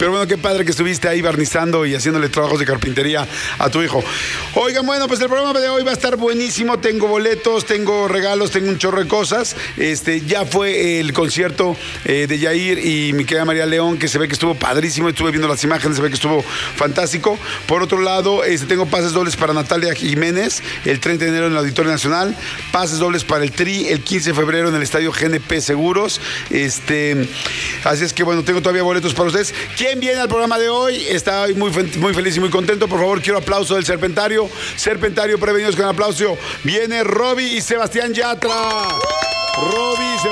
Pero bueno, qué padre que estuviste ahí barnizando y haciéndole trabajos de carpintería a tu hijo. Oigan, bueno, pues el programa de hoy va a estar buenísimo. Tengo boletos, tengo regalos, tengo un chorro de cosas. Ya fue el concierto de Yair y mi querida María León, que se ve que estuvo padrísimo. Estuve viendo las imágenes, se ve que estuvo fantástico. Por otro lado, tengo pases dobles para Natalia Jiménez el 30 de enero en el Auditorio Nacional. Pases dobles para el Tri el 15 de febrero en el Estadio GNP Seguros. Así es que bueno, tengo todavía boletos para ustedes. ¿Quién viene al programa de hoy? Está muy feliz y muy contento. Por favor, quiero aplauso del Serpentario. Serpentario, prevenidos con aplauso. Viene Roby y Sebastián Yatra. Roby,